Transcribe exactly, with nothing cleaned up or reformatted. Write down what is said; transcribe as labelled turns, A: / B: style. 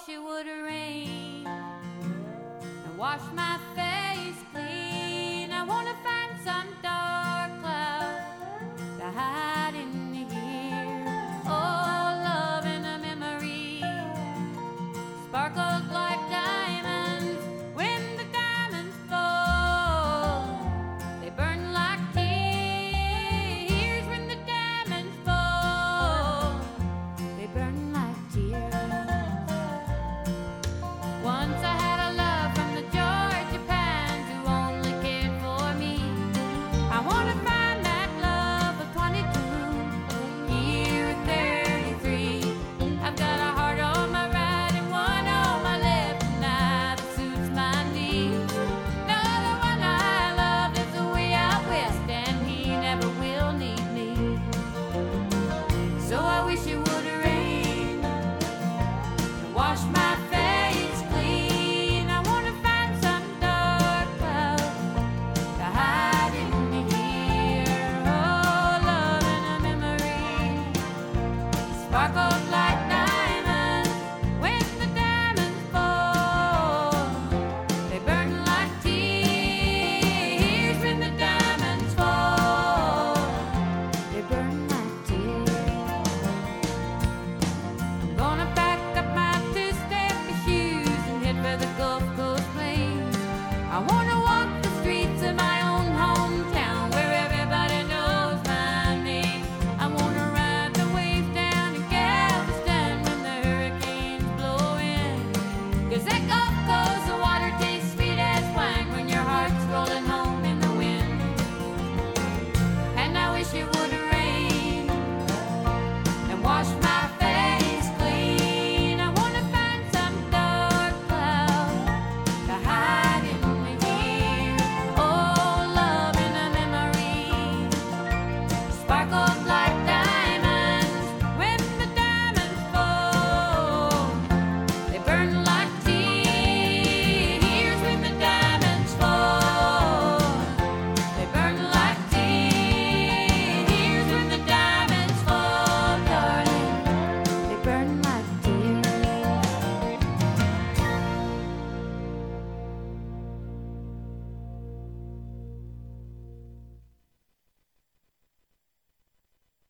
A: wish it would rain and wash my face clean. I wanna find some dark cloud to hide in here. Oh, love and a memory sparkled like diamonds. When the diamonds fall, they burn like tears. When the diamonds fall, they burn like tears. Once I had a love from the Georgia Pines who only cared for me. I wanna find that love of twenty-two, here at thirty-three. I've got a heart on my right and one on my left, and that suits my needs. No, the one I love lives away out west, and he never will need me. So I wish it would rain and wash my